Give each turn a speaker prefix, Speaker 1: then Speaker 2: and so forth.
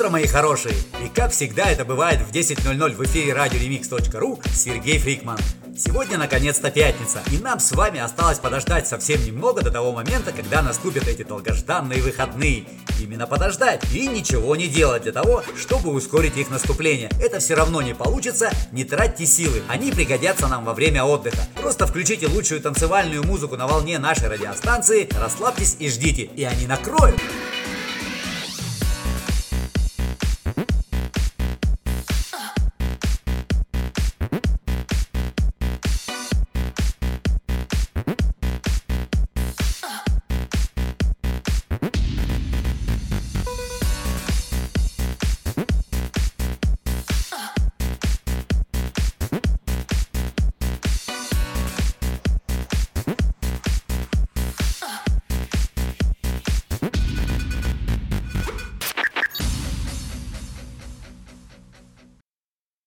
Speaker 1: утро, мои хорошие! И как всегда это бывает в 10:00 в эфире радиоремикс.ру Сергей Фрикман. Сегодня наконец-то пятница, и нам с вами осталось подождать совсем немного до того момента, когда наступят эти долгожданные выходные. Именно подождать и ничего не делать для того, чтобы ускорить их наступление. Это все равно не получится, не тратьте силы, они пригодятся нам во время отдыха. Просто включите лучшую танцевальную музыку на волне нашей радиостанции, расслабьтесь и ждите, и они накроют.